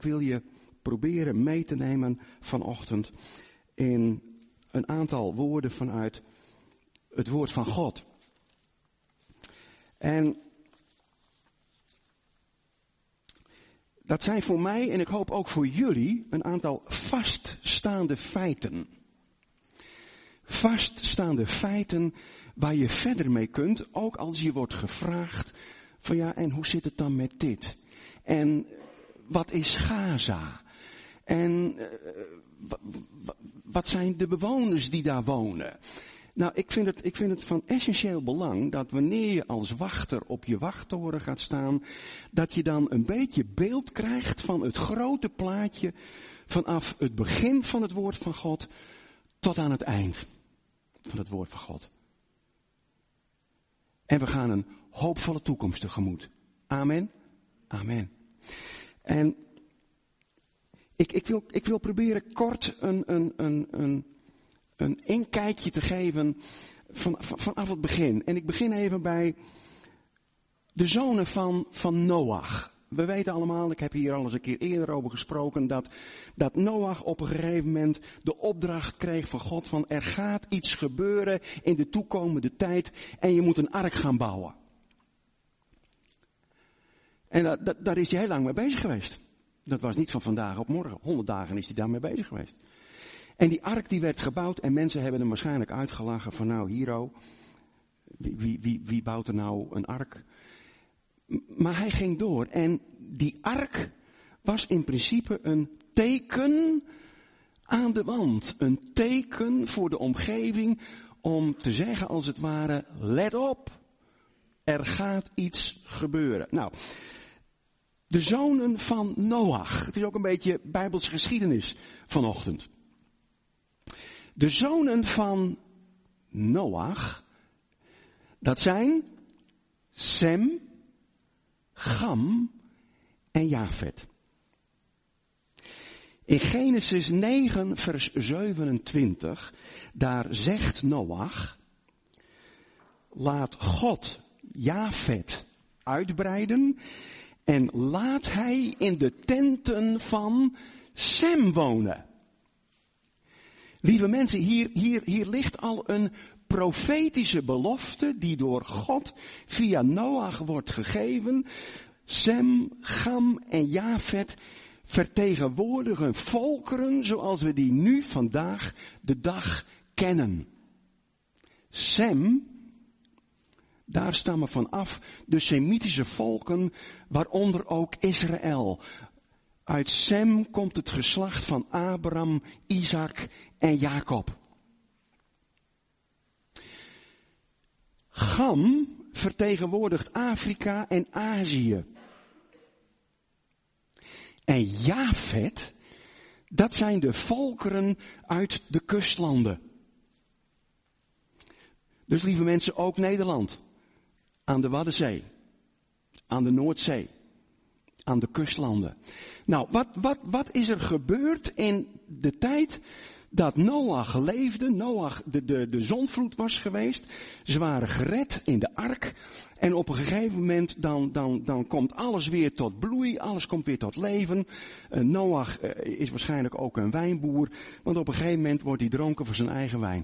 Ik wil je proberen mee te nemen vanochtend in een aantal woorden vanuit het woord van God. En dat zijn voor mij en ik hoop ook voor jullie een aantal vaststaande feiten. Vaststaande feiten waar je verder mee kunt, ook als je wordt gevraagd van ja, en hoe zit het dan met dit? En wat is Gaza? En wat zijn de bewoners die daar wonen? Nou, ik vind het van essentieel belang dat wanneer je als wachter op je wachttoren gaat staan, dat je dan een beetje beeld krijgt van het grote plaatje vanaf het begin van het woord van God tot aan het eind van het woord van God. En we gaan een hoopvolle toekomst tegemoet. Amen. Amen. En ik wil proberen kort een inkijkje te geven vanaf het begin. En ik begin even bij de zonen van Noach. We weten allemaal, ik heb hier al eens een keer eerder over gesproken, dat Noach op een gegeven moment de opdracht kreeg van God van er gaat iets gebeuren in de toekomende tijd en je moet een ark gaan bouwen. En daar is hij heel lang mee bezig geweest. Dat was niet van vandaag op morgen. 100 dagen is hij daarmee bezig geweest. En die ark die werd gebouwd en mensen hebben hem waarschijnlijk uitgelachen van nou Hiro, wie bouwt er nou een ark? Maar hij ging door en die ark was in principe een teken aan de wand. Een teken voor de omgeving om te zeggen als het ware, let op, er gaat iets gebeuren. Nou, de zonen van Noach. Het is ook een beetje Bijbelse geschiedenis vanochtend. De zonen van Noach, dat zijn Sem, Cham en Jafet. In Genesis 9 vers 27, daar zegt Noach, laat God Jafet uitbreiden en laat hij in de tenten van Sem wonen. Lieve mensen, hier ligt al een profetische belofte die door God via Noach wordt gegeven. Sem, Cham en Jafet vertegenwoordigen volkeren zoals we die nu vandaag de dag kennen. Sem, daar stammen vanaf de Semitische volken, waaronder ook Israël. Uit Sem komt het geslacht van Abraham, Isaac en Jacob. Cham vertegenwoordigt Afrika en Azië. En Jafet, dat zijn de volkeren uit de kustlanden. Dus lieve mensen, ook Nederland. Aan de Waddenzee. Aan de Noordzee. Aan de kustlanden. Nou, wat is er gebeurd in de tijd dat Noach leefde? Noach, de zondvloed was geweest. Ze waren gered in de ark. En op een gegeven moment dan komt alles weer tot bloei. Alles komt weer tot leven. Noach is waarschijnlijk ook een wijnboer. Want op een gegeven moment wordt hij dronken van zijn eigen wijn.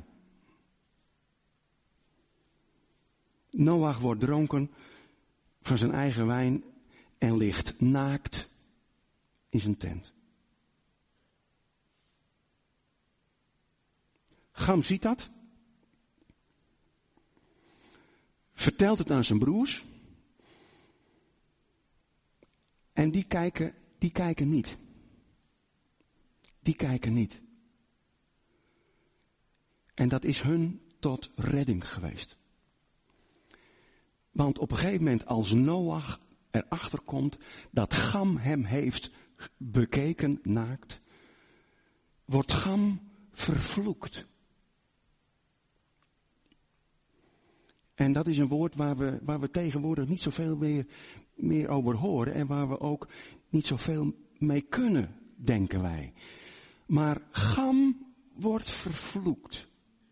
Noach wordt dronken van zijn eigen wijn en ligt naakt in zijn tent. Cham ziet dat. Vertelt het aan zijn broers. En die kijken niet. Die kijken niet. En dat is hun tot redding geweest. Want op een gegeven moment als Noach erachter komt dat Cham hem heeft bekeken naakt, wordt Cham vervloekt. En dat is een woord waar we tegenwoordig niet zoveel meer over horen en waar we ook niet zoveel mee kunnen, denken wij. Maar Cham wordt vervloekt.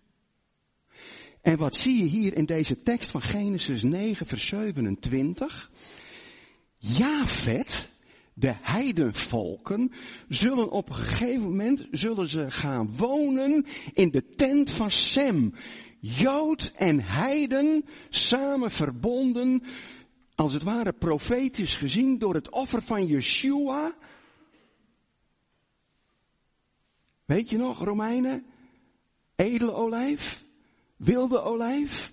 En wat zie je hier in deze tekst van Genesis 9 vers 27? Jafet, De heidenvolken zullen op een gegeven moment gaan wonen in de tent van Sem. Jood en heiden samen verbonden, als het ware profetisch gezien door het offer van Yeshua. Weet je nog, Romeinen? Edele olijf, wilde olijf.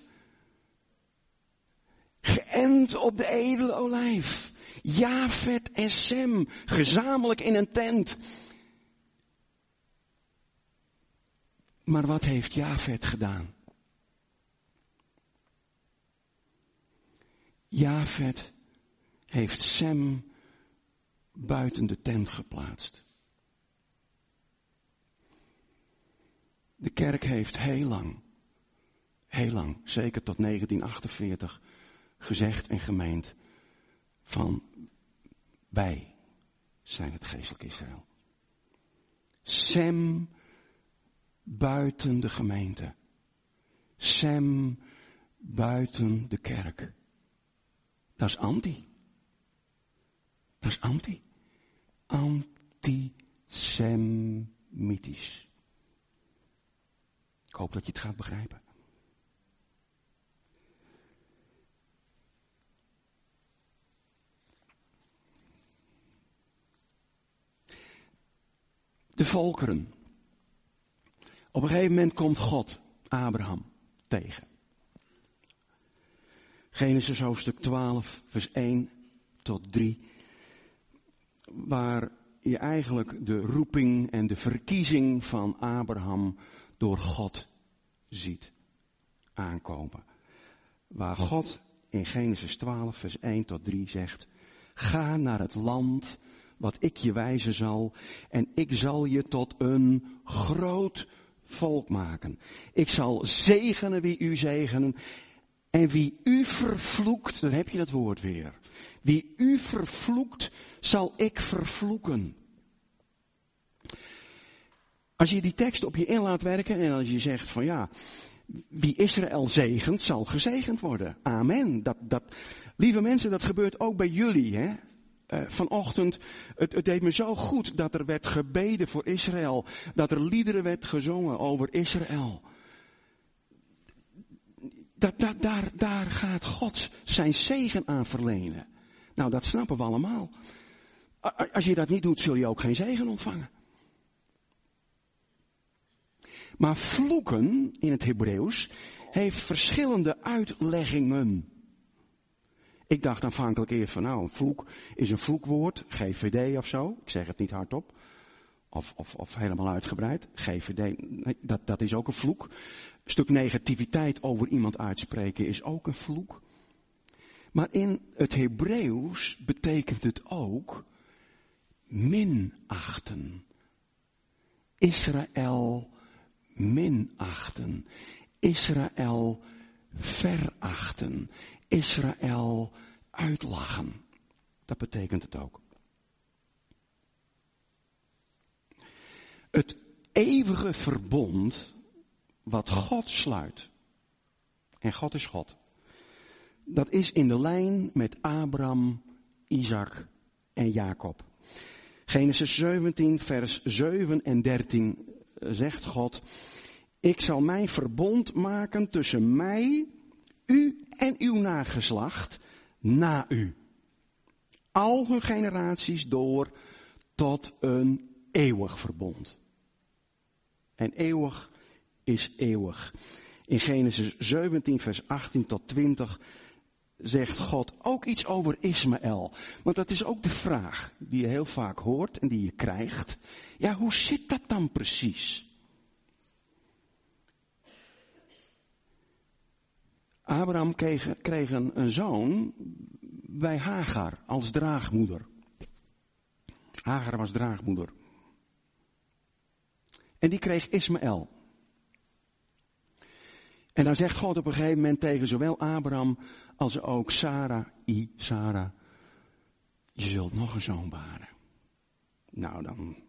Geënt op de edele olijf. Jafet en Sem, gezamenlijk in een tent. Maar wat heeft Jafet gedaan? Jafet heeft Sem buiten de tent geplaatst. De kerk heeft heel lang, zeker tot 1948, gezegd en gemeend van wij zijn het geestelijk Israël. Sem buiten de gemeente. Sem buiten de kerk. Dat is anti. Dat is anti. Antisemitisch. Ik hoop dat je het gaat begrijpen. De volkeren. Op een gegeven moment komt God Abraham tegen. Genesis hoofdstuk 12, vers 1 tot 3. Waar je eigenlijk de roeping en de verkiezing van Abraham door God ziet aankomen. Waar God in Genesis 12, vers 1 tot 3 zegt: ga naar het land wat ik je wijzen zal, en ik zal je tot een groot volk maken. Ik zal zegenen wie u zegenen, en wie u vervloekt, dan heb je dat woord weer. Wie u vervloekt, zal ik vervloeken. Als je die tekst op je in laat werken en als je zegt van ja, wie Israël zegent, zal gezegend worden. Amen. Lieve mensen, dat gebeurt ook bij jullie, hè. Vanochtend, het deed me zo goed dat er werd gebeden voor Israël. Dat er liederen werd gezongen over Israël. Daar gaat God zijn zegen aan verlenen. Nou, dat snappen we allemaal. Als je dat niet doet, zul je ook geen zegen ontvangen. Maar vloeken in het Hebreeuws heeft verschillende uitleggingen. Ik dacht aanvankelijk eerst van nou, een vloek is een vloekwoord, GVD of zo. Ik zeg het niet hardop. Of helemaal uitgebreid. GVD, nee, dat is ook een vloek. Een stuk negativiteit over iemand uitspreken is ook een vloek. Maar in het Hebreeuws betekent het ook minachten. Israël minachten. Israël verachten. Israël uitlachen. Dat betekent het ook. Het eeuwige verbond wat God sluit. En God is God. Dat is in de lijn met Abraham, Isaac en Jacob. Genesis 17 vers 7 en 13 zegt God: ik zal mijn verbond maken tussen mij, u en uw nageslacht na u. Al hun generaties door tot een eeuwig verbond. En eeuwig is eeuwig. In Genesis 17 vers 18 tot 20 zegt God ook iets over Ismaël. Want dat is ook de vraag die je heel vaak hoort en die je krijgt. Ja, hoe zit dat dan precies? Abraham kreeg een zoon bij Hagar als draagmoeder. Hagar was draagmoeder. En die kreeg Ismaël. En dan zegt God op een gegeven moment tegen zowel Abraham als ook Sarah, je zult nog een zoon baren. Nou,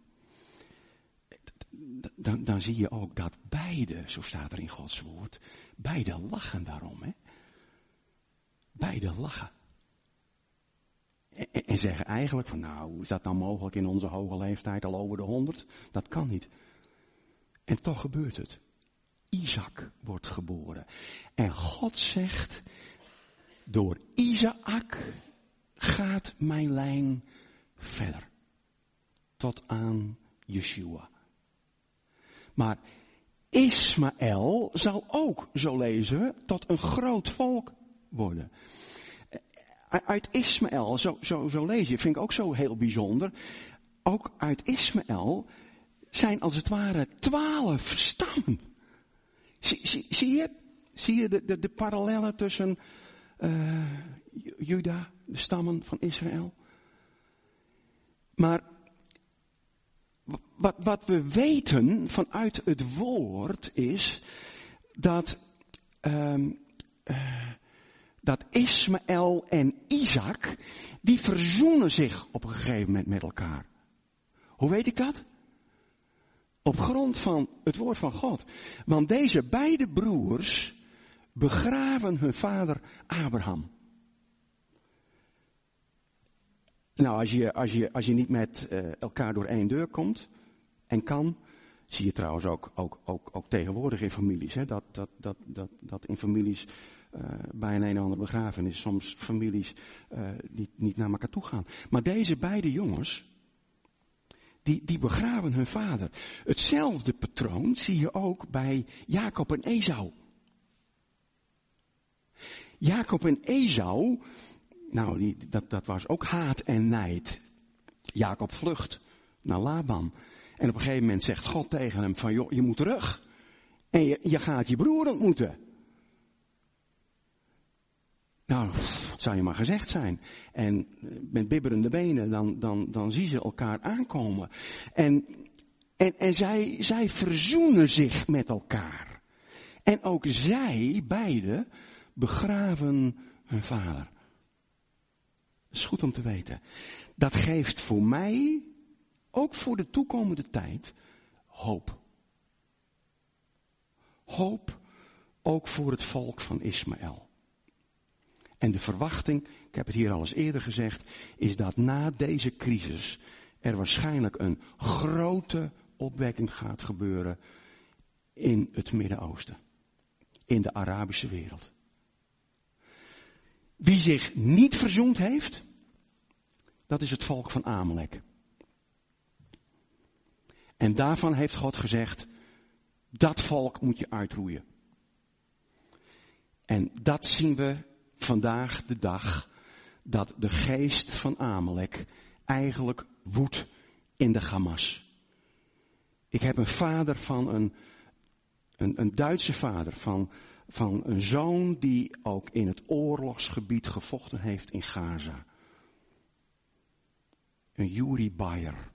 dan zie je ook dat beide, zo staat er in Gods woord, beide lachen daarom, hè. Beide lachen. En zeggen eigenlijk van hoe is dat nou mogelijk in onze hoge leeftijd al over de 100? Dat kan niet. En toch gebeurt het. Isaac wordt geboren. En God zegt, door Isaac gaat mijn lijn verder. Tot aan Yeshua. Maar Ismaël zal ook, zo lezen we, tot een groot volk worden. Uit Ismaël, zo lees je, vind ik ook zo heel bijzonder. Ook uit Ismaël zijn als het ware 12 stammen. Zie je de parallellen tussen Juda, de stammen van Israël? Maar wat we weten vanuit het woord is dat Ismaël en Isaac, die verzoenen zich op een gegeven moment met elkaar. Hoe weet ik dat? Op grond van het woord van God. Want deze beide broers begraven hun vader Abraham. Nou, als je niet met elkaar door één deur komt en kan, zie je trouwens ook tegenwoordig in families, hè, dat in families bij een andere begrafenis soms families niet naar elkaar toe gaan. Maar deze beide jongens, die begraven hun vader. Hetzelfde patroon zie je ook bij Jacob en Esau. Jacob en Esau, nou, dat was ook haat en nijd. Jacob vlucht naar Laban. En op een gegeven moment zegt God tegen hem van, joh, je moet terug. En je gaat je broer ontmoeten. Nou, het zou je maar gezegd zijn. En met bibberende benen, dan zien ze elkaar aankomen. En zij verzoenen zich met elkaar. En ook zij, beiden, begraven hun vader. Dat is goed om te weten. Dat geeft voor mij, ook voor de toekomende tijd, hoop. Hoop ook voor het volk van Ismaël. En de verwachting, ik heb het hier al eens eerder gezegd, is dat na deze crisis er waarschijnlijk een grote opwekking gaat gebeuren in het Midden-Oosten. In de Arabische wereld. Wie zich niet verzoend heeft, dat is het volk van Amalek. En daarvan heeft God gezegd, dat volk moet je uitroeien. En dat zien we vandaag de dag, dat de geest van Amalek eigenlijk woedt in de Hamas. Ik heb een vader van een Duitse vader, van een zoon die ook in het oorlogsgebied gevochten heeft in Gaza. Een Yuri Bayer.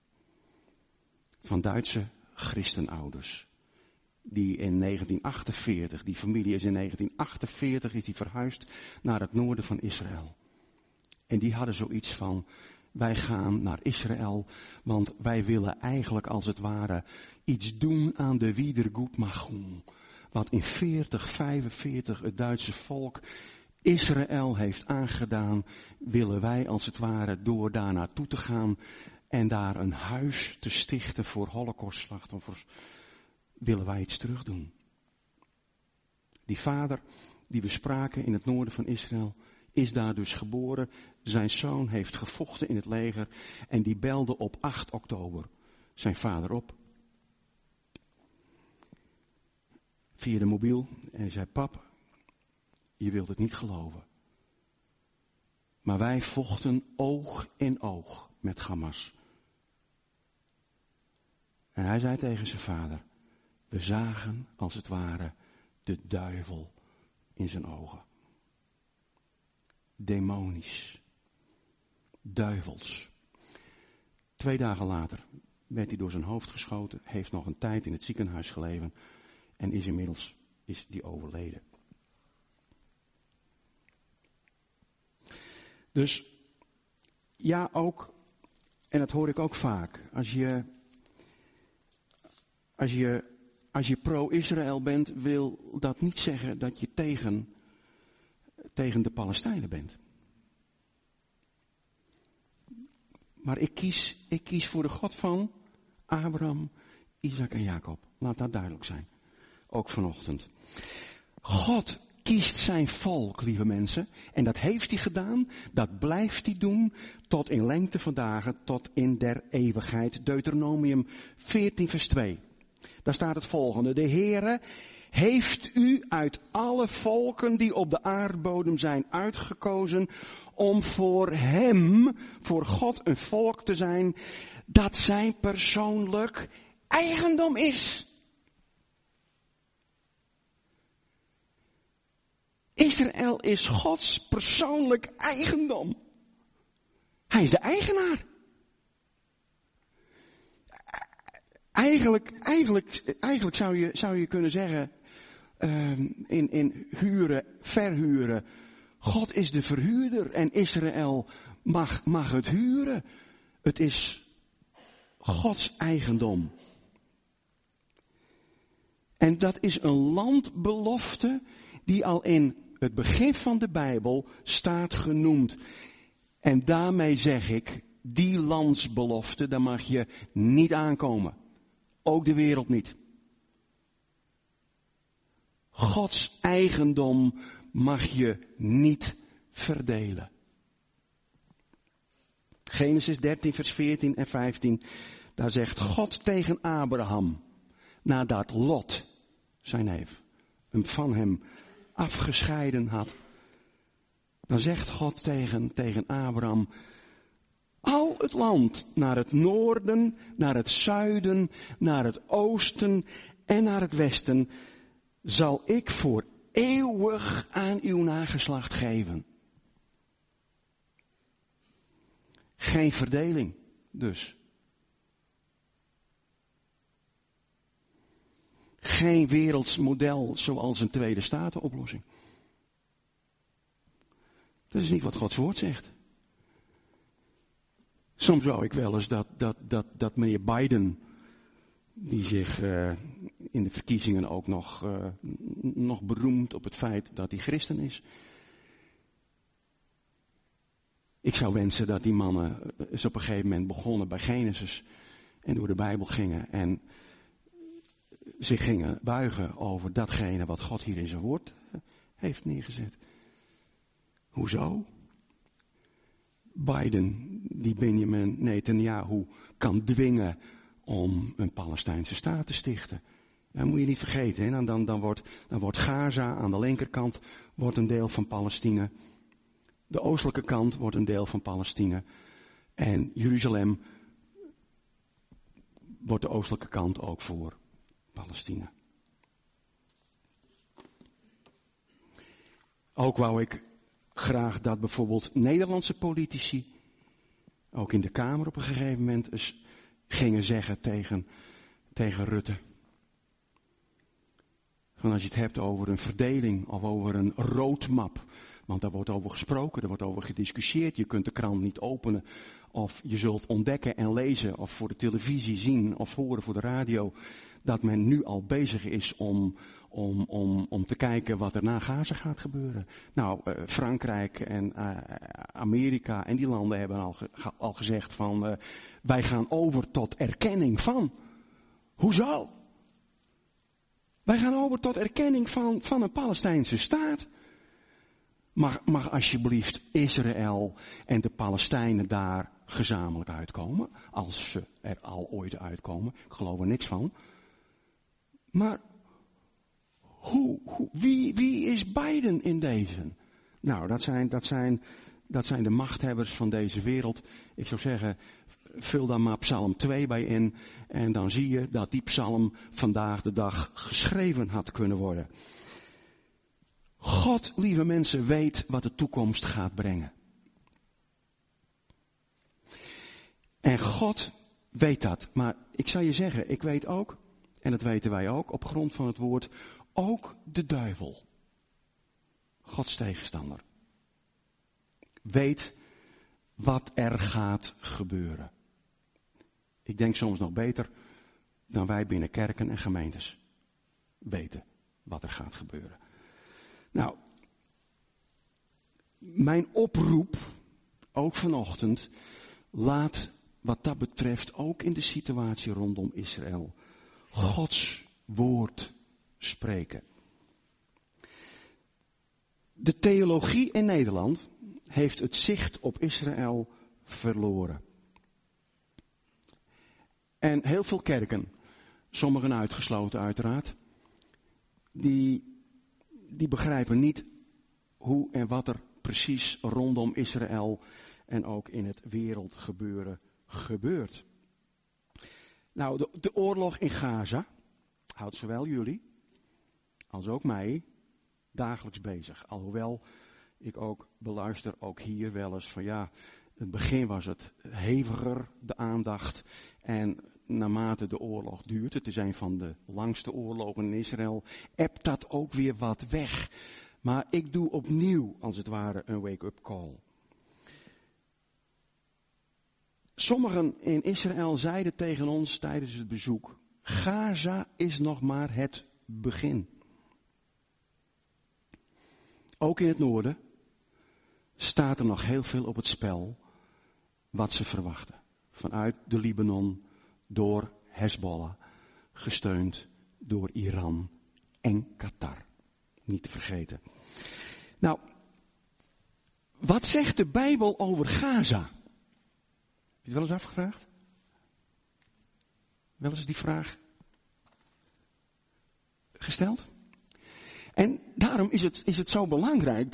Van Duitse christenouders. Die in 1948, die familie is in 1948 is die verhuisd naar het noorden van Israël. En die hadden zoiets van, wij gaan naar Israël, want wij willen eigenlijk als het ware iets doen aan de Wiedergutmachung. Wat in 45 het Duitse volk Israël heeft aangedaan, willen wij als het ware door daar naartoe te gaan en daar een huis te stichten voor holocaustslachtoffers, willen wij iets terug doen. Die vader die we spraken in het noorden van Israël is daar dus geboren. Zijn zoon heeft gevochten in het leger en die belde op 8 oktober zijn vader op. Via de mobiel en hij zei, pap, je wilt het niet geloven. Maar wij vochten oog in oog met Hamas. En hij zei tegen zijn vader, we zagen als het ware de duivel in zijn ogen. Demonisch. Duivels. 2 dagen later werd hij door zijn hoofd geschoten, heeft nog een tijd in het ziekenhuis gelegen en inmiddels is hij overleden. Dus ja, ook, en dat hoor ik ook vaak, als je pro-Israël bent, wil dat niet zeggen dat je tegen de Palestijnen bent. Maar ik kies voor de God van Abraham, Isaac en Jacob. Laat dat duidelijk zijn. Ook vanochtend. God kiest zijn volk, lieve mensen. En dat heeft hij gedaan. Dat blijft hij doen. Tot in lengte van dagen. Tot in der eeuwigheid. Deuteronomium 14 vers 2. Daar staat het volgende. De Heere heeft u uit alle volken die op de aardbodem zijn uitgekozen. Om voor hem, voor God, een volk te zijn. Dat zijn persoonlijk eigendom is. Israël is Gods persoonlijk eigendom. Hij is de eigenaar. Eigenlijk zou je kunnen zeggen, in huren, verhuren. God is de verhuurder en Israël mag het huren. Het is Gods eigendom. En dat is een landbelofte die al in het begin van de Bijbel staat genoemd. En daarmee zeg ik, die landsbelofte, daar mag je niet aankomen. Ook de wereld niet. Gods eigendom mag je niet verdelen. Genesis 13 vers 14 en 15, daar zegt God tegen Abraham, nadat Lot, zijn neef, hem van hem afgescheiden had. Dan zegt God tegen Abraham, al het land naar het noorden, naar het zuiden, naar het oosten en naar het westen zal ik voor eeuwig aan uw nageslacht geven. Geen verdeling dus. Geen werelds model zoals een tweede statenoplossing. Dat is niet wat Gods woord zegt. Soms wou ik wel eens dat meneer Biden, die zich in de verkiezingen ook nog beroemt op het feit dat hij christen is. Ik zou wensen dat die mannen eens op een gegeven moment begonnen bij Genesis en door de Bijbel gingen en zich gingen buigen over datgene wat God hier in zijn woord heeft neergezet. Hoezo? Biden, die Benjamin Netanyahu kan dwingen om een Palestijnse staat te stichten. Dat moet je niet vergeten. Hè? Dan wordt Gaza aan de linkerkant wordt een deel van Palestina. De oostelijke kant wordt een deel van Palestina. En Jeruzalem wordt de oostelijke kant ook voor Palestina. Ook wou ik graag dat bijvoorbeeld Nederlandse politici, ook in de Kamer op een gegeven moment, eens gingen zeggen tegen Rutte. Van als je het hebt over een verdeling of over een roadmap. Want daar wordt over gesproken, er wordt over gediscussieerd. Je kunt de krant niet openen of je zult ontdekken en lezen of voor de televisie zien of horen voor de radio. Dat men nu al bezig is om te kijken wat er na Gaza gaat gebeuren. Nou, Frankrijk en Amerika en die landen hebben al gezegd van wij gaan over tot erkenning van. Hoezo? Wij gaan over tot erkenning van een Palestijnse staat. Mag alsjeblieft Israël en de Palestijnen daar gezamenlijk uitkomen? Als ze er al ooit uitkomen. Ik geloof er niks van. Maar wie is Biden in deze? Nou, dat zijn de machthebbers van deze wereld. Ik zou zeggen, vul daar maar Psalm 2 bij in. En dan zie je dat die psalm vandaag de dag geschreven had kunnen worden. God, lieve mensen, weet wat de toekomst gaat brengen. En God weet dat. Maar ik zal je zeggen, ik weet ook, en dat weten wij ook, op grond van het woord, ook de duivel, Gods tegenstander, weet wat er gaat gebeuren. Ik denk soms nog beter dan wij binnen kerken en gemeentes weten wat er gaat gebeuren. Nou, mijn oproep, ook vanochtend, laat wat dat betreft ook in de situatie rondom Israël Gods woord spreken. De theologie in Nederland heeft het zicht op Israël verloren. En heel veel kerken, sommigen uitgesloten uiteraard, die begrijpen niet hoe en wat er precies rondom Israël en ook in het wereldgebeuren gebeurt. Nou, de oorlog in Gaza houdt zowel jullie als ook mij dagelijks bezig. Alhoewel ik ook beluister, ook hier wel eens van ja, in het begin was het heviger, de aandacht. En naarmate de oorlog duurt, het is een van de langste oorlogen in Israël, ebt dat ook weer wat weg. Maar ik doe opnieuw, als het ware, een wake-up call. Sommigen in Israël zeiden tegen ons tijdens het bezoek, Gaza is nog maar het begin. Ook in het noorden staat er nog heel veel op het spel wat ze verwachten. Vanuit de Libanon, door Hezbollah, gesteund door Iran en Qatar. Niet te vergeten. Nou, wat zegt de Bijbel over Gaza? Heb je het wel eens afgevraagd? Wel eens die vraag gesteld? En daarom is het zo belangrijk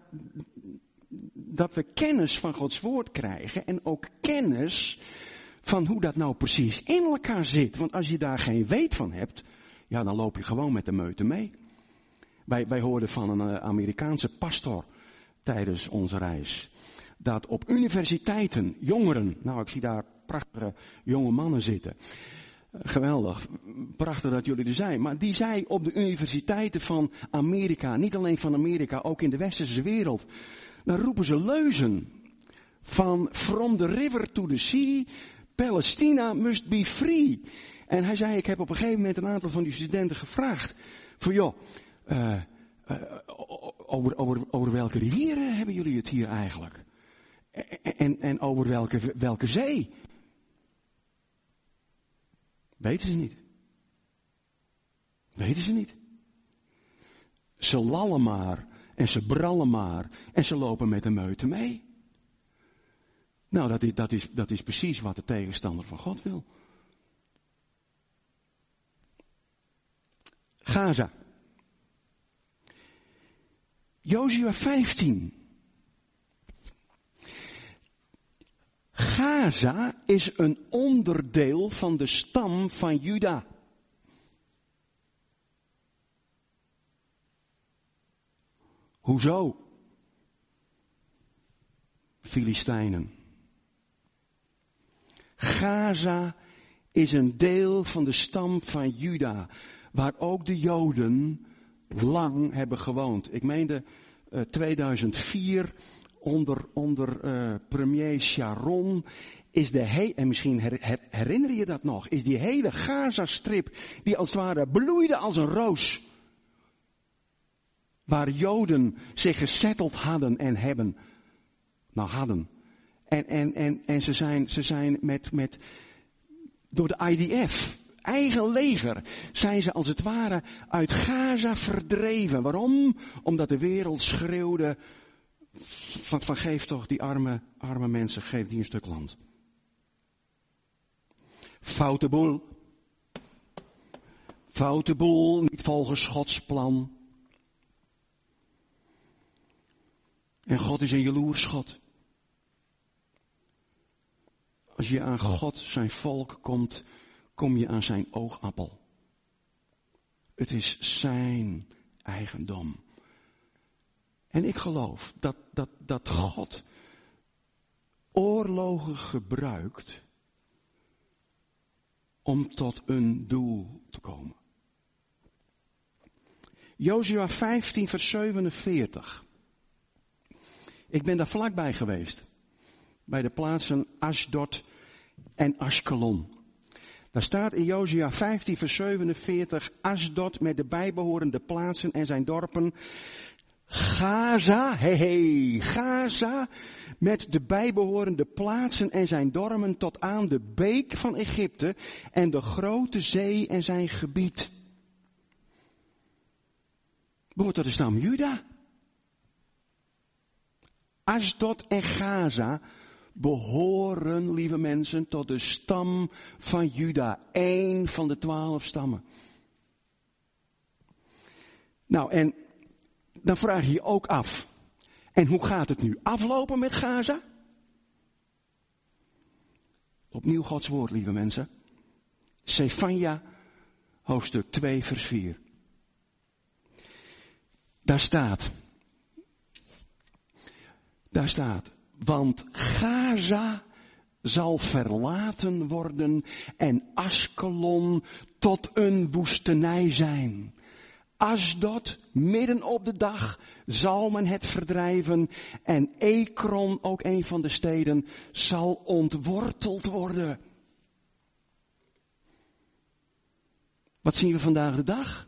dat we kennis van Gods woord krijgen en ook kennis van hoe dat nou precies in elkaar zit. Want als je daar geen weet van hebt, ja, dan loop je gewoon met de meute mee. Wij hoorden van een Amerikaanse pastor tijdens onze reis dat op universiteiten jongeren, nou ik zie daar prachtige jonge mannen zitten. Geweldig, prachtig dat jullie er zijn. Maar die zei op de universiteiten van Amerika, niet alleen van Amerika, ook in de westerse wereld. Dan roepen ze leuzen van from the river to the sea, Palestina must be free. En hij zei, ik heb op een gegeven moment een aantal van die studenten gevraagd. Van joh, over welke rivieren hebben jullie het hier eigenlijk? En over welke zee? Weten ze niet. Weten ze niet. Ze lallen maar en ze brallen maar en ze lopen met de meute mee. Nou, dat is precies wat de tegenstander van God wil. Gaza. Jozua 15. Gaza is een onderdeel van de stam van Juda. Hoezo? Filistijnen. Gaza is een deel van de stam van Juda, waar ook de Joden lang hebben gewoond. Ik meende 2004 onder premier Sharon is en misschien herinner je dat nog, is die hele Gaza-strip die als het ware bloeide als een roos. Waar Joden zich gesetteld hadden en hebben. Nou hadden. En ze zijn met door de IDF, eigen leger, zijn ze als het ware uit Gaza verdreven. Waarom? Omdat de wereld schreeuwde van geef toch die arme mensen, geef die een stuk land. Foute boel. Foute boel, niet volgens Gods plan. En God is een jaloers God. Als je aan God, zijn volk komt, kom je aan zijn oogappel. Het is zijn eigendom. En ik geloof dat God oorlogen gebruikt om tot een doel te komen. Jozua 15 vers 47. Ik ben daar vlakbij geweest. Bij de plaatsen Ashdod en Ashkelon. Daar staat in Jozua 15 vers 47. Ashdod met de bijbehorende plaatsen en zijn dorpen. Gaza, Gaza met de bijbehorende plaatsen en zijn dorpen tot aan de beek van Egypte en de grote zee en zijn gebied. Behoort tot de stam Juda. Asdod en Gaza behoren, lieve mensen, tot de stam van Juda. 1 van de 12 stammen. Nou, en dan vraag je je ook af. En hoe gaat het nu aflopen met Gaza? Opnieuw Gods woord, lieve mensen. Sefanja, hoofdstuk 2, vers 4. Daar staat, want Gaza zal verlaten worden en Askelon tot een woestenij zijn. Asdod, midden op de dag, zal men het verdrijven en Ekron, ook een van de steden, zal ontworteld worden. Wat zien we vandaag de dag?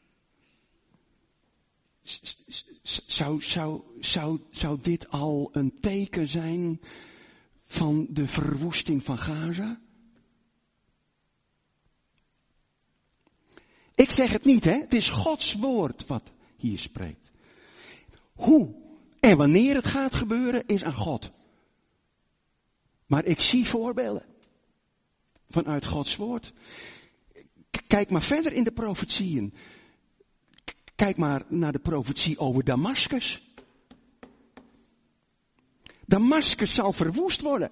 Zou dit al een teken zijn van de verwoesting van Gaza? Ik zeg het niet, hè. Het is Gods woord wat hier spreekt. Hoe en wanneer het gaat gebeuren is aan God. Maar ik zie voorbeelden vanuit Gods woord. Kijk maar verder in de profetieën. Kijk maar naar de profetie over Damascus. Damascus zal verwoest worden.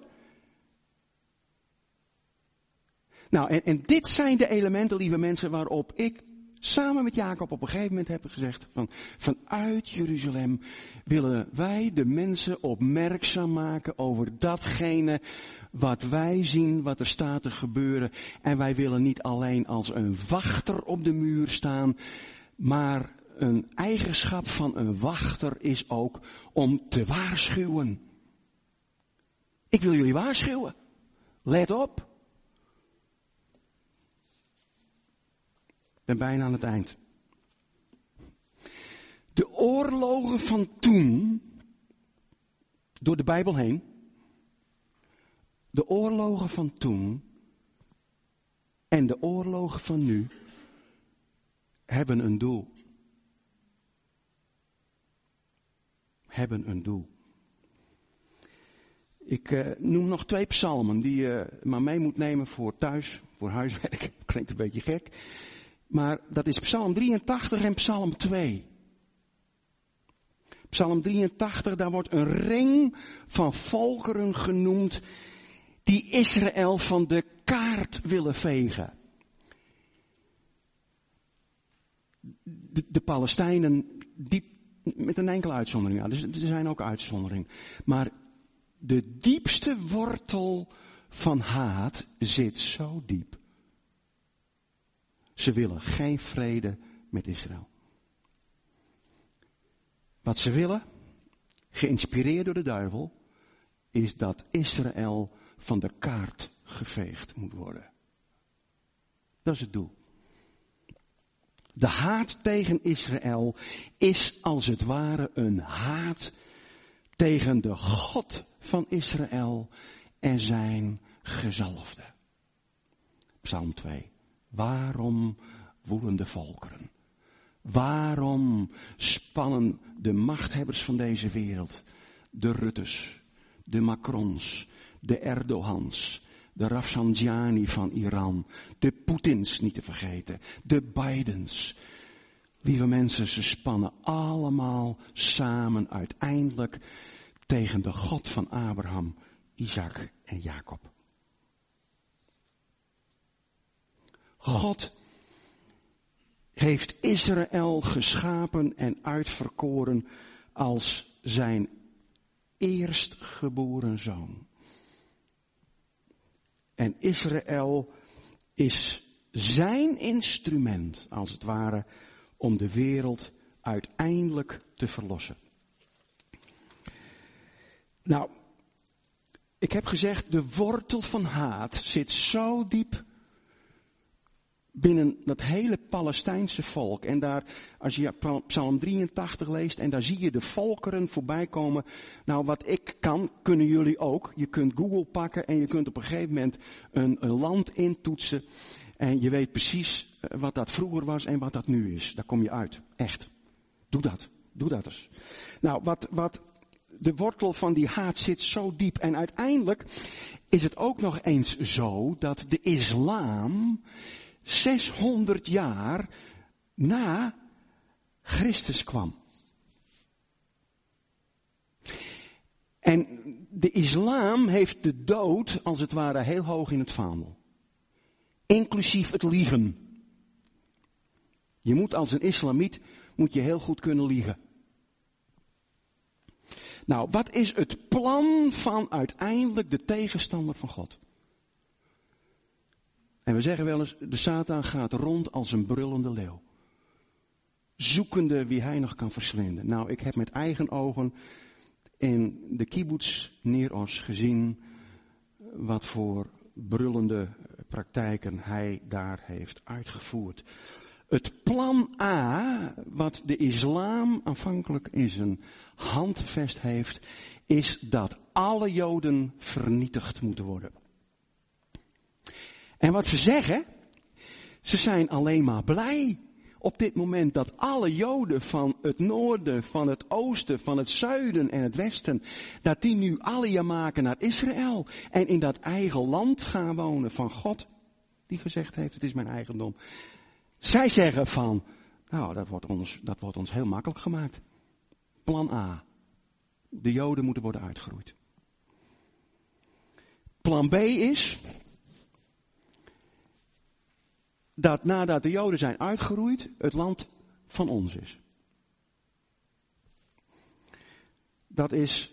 Nou, en dit zijn de elementen, lieve mensen, waarop ik samen met Jacob op een gegeven moment heb gezegd, vanuit Jeruzalem willen wij de mensen opmerkzaam maken over datgene wat wij zien, wat er staat te gebeuren. En wij willen niet alleen als een wachter op de muur staan, maar een eigenschap van een wachter is ook om te waarschuwen. Ik wil jullie waarschuwen. Let op. Ik ben bijna aan het eind. De oorlogen van toen, door de Bijbel heen, de oorlogen van toen en de oorlogen van nu hebben een doel. Hebben een doel. Ik noem nog 2 psalmen die je maar mee moet nemen voor thuis, voor huiswerk. Klinkt een beetje gek. Maar dat is Psalm 83 en Psalm 2. Psalm 83, daar wordt een ring van volkeren genoemd die Israël van de kaart willen vegen. De Palestijnen, met een enkele uitzondering. Ja, dus er zijn ook uitzonderingen. Maar de diepste wortel van haat zit zo diep. Ze willen geen vrede met Israël. Wat ze willen, geïnspireerd door de duivel, is dat Israël van de kaart geveegd moet worden. Dat is het doel. De haat tegen Israël is als het ware een haat tegen de God van Israël en zijn gezalfde. Psalm 2. Waarom woelen de volkeren? Waarom spannen de machthebbers van deze wereld, de Ruttes, de Macrons, de Erdogans, de Rafsanjani van Iran, de Poetins niet te vergeten, de Bidens. Lieve mensen, ze spannen allemaal samen uiteindelijk tegen de God van Abraham, Isaac en Jacob. God heeft Israël geschapen en uitverkoren als zijn eerstgeboren zoon. En Israël is zijn instrument, als het ware, om de wereld uiteindelijk te verlossen. Nou, ik heb gezegd, de wortel van haat zit zo diep binnen dat hele Palestijnse volk. En daar, als je Psalm 83 leest, en daar zie je de volkeren voorbij komen. Nou, wat ik kan, kunnen jullie ook. Je kunt Google pakken en je kunt op een gegeven moment een land intoetsen. En je weet precies wat dat vroeger was en wat dat nu is. Daar kom je uit. Echt. Doe dat. Doe dat eens. Nou, de wortel van die haat zit zo diep. En uiteindelijk is het ook nog eens zo dat de islam 600 jaar na Christus kwam. En de islam heeft de dood als het ware heel hoog in het vaandel. Inclusief het liegen. Je moet als een islamiet moet je heel goed kunnen liegen. Nou, wat is het plan van uiteindelijk de tegenstander van God? En we zeggen wel eens, de Satan gaat rond als een brullende leeuw. Zoekende wie hij nog kan verslinden. Nou, ik heb met eigen ogen in de kibbutz Nir Oz gezien wat voor brullende praktijken hij daar heeft uitgevoerd. Het plan A, wat de islam aanvankelijk in zijn handvest heeft, is dat alle Joden vernietigd moeten worden. En wat ze zeggen, ze zijn alleen maar blij op dit moment dat alle Joden van het noorden, van het oosten, van het zuiden en het westen, dat die nu alia maken naar Israël en in dat eigen land gaan wonen van God, die gezegd heeft, het is mijn eigendom. Zij zeggen van, nou, dat wordt ons heel makkelijk gemaakt. Plan A. De Joden moeten worden uitgeroeid. Plan B is dat nadat de Joden zijn uitgeroeid, het land van ons is. Dat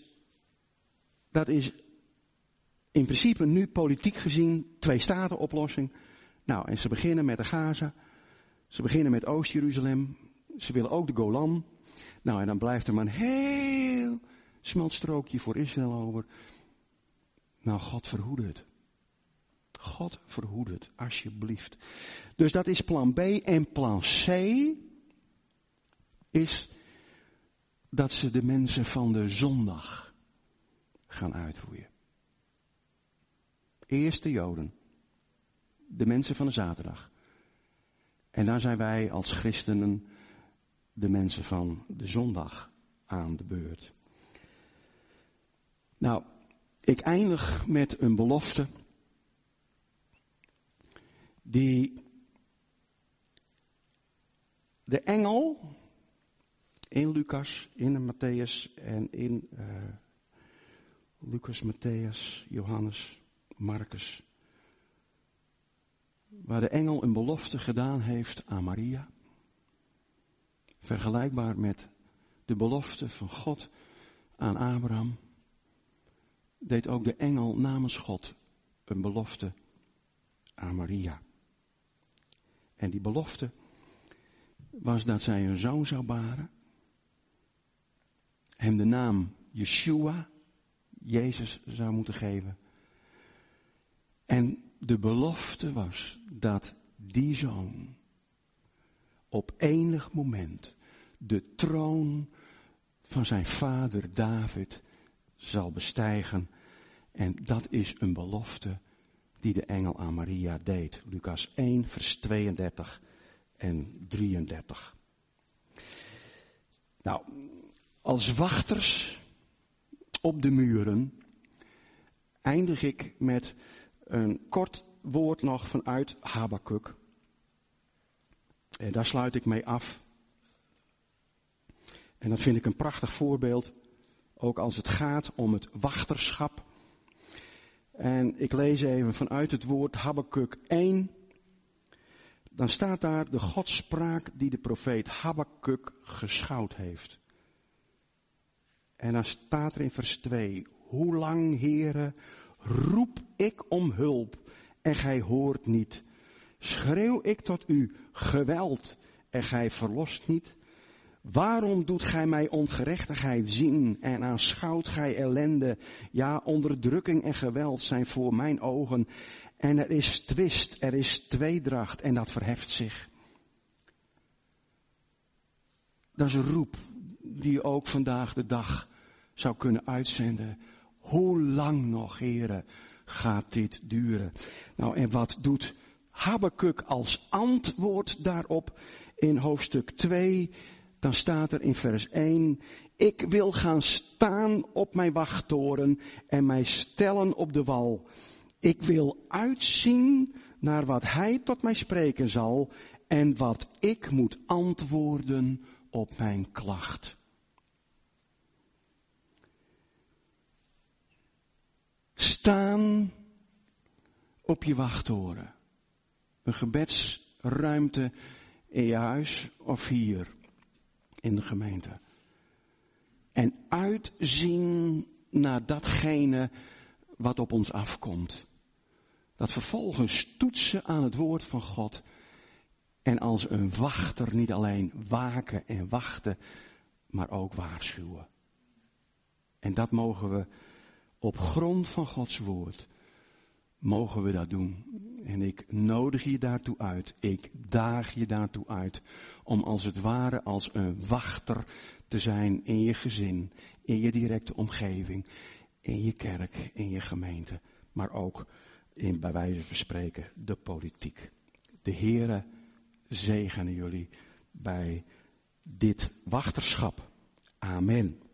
is in principe nu politiek gezien 2-staten-oplossing. Nou, en ze beginnen met de Gaza. Ze beginnen met Oost-Jeruzalem. Ze willen ook de Golan. Nou, en dan blijft er maar een heel smal strookje voor Israël over. Nou, God verhoede het. God verhoede het, alsjeblieft. Dus dat is plan B. En plan C is dat ze de mensen van de zondag gaan uitroeien. Eerst de Joden. De mensen van de zaterdag. En dan zijn wij als christenen de mensen van de zondag aan de beurt. Nou, ik eindig met een belofte die de engel in Lucas, in Matthäus en in Lucas, Matthäus, Johannes, Marcus, waar de engel een belofte gedaan heeft aan Maria. Vergelijkbaar met de belofte van God aan Abraham, deed ook de engel namens God een belofte aan Maria. En die belofte was dat zij een zoon zou baren, hem de naam Yeshua, Jezus, zou moeten geven. En de belofte was dat die zoon op enig moment de troon van zijn vader David zal bestijgen. En dat is een belofte die de engel aan Maria deed. Lucas 1, vers 32 en 33. Nou, als wachters op de muren eindig ik met een kort woord nog vanuit Habakuk. En daar sluit ik mee af. En dat vind ik een prachtig voorbeeld, ook als het gaat om het wachterschap. En ik lees even vanuit het woord Habakuk 1. Dan staat daar de godspraak die de profeet Habakuk geschouwd heeft. En dan staat er in vers 2. Hoe lang, Heere, roep ik om hulp en gij hoort niet. Schreeuw ik tot u geweld en gij verlost niet. Waarom doet gij mij ongerechtigheid zien en aanschouwt gij ellende? Ja, onderdrukking en geweld zijn voor mijn ogen. En er is twist, er is tweedracht en dat verheft zich. Dat is een roep die je ook vandaag de dag zou kunnen uitzenden. Hoe lang nog, Heere, gaat dit duren? Nou, en wat doet Habakuk als antwoord daarop in hoofdstuk 2? Dan staat er in vers 1, ik wil gaan staan op mijn wachttoren en mij stellen op de wal. Ik wil uitzien naar wat hij tot mij spreken zal en wat ik moet antwoorden op mijn klacht. Staan op je wachttoren. Een gebedsruimte in je huis of hier in de gemeente. En uitzien naar datgene wat op ons afkomt. Dat vervolgens toetsen aan het woord van God. En als een wachter niet alleen waken en wachten, maar ook waarschuwen. En dat mogen we op grond van Gods woord, mogen we dat doen. En ik nodig je daartoe uit, ik daag je daartoe uit, om als het ware als een wachter te zijn in je gezin, in je directe omgeving, in je kerk, in je gemeente, maar ook in, bij wijze van spreken, de politiek. De Heere zegene jullie bij dit wachterschap. Amen.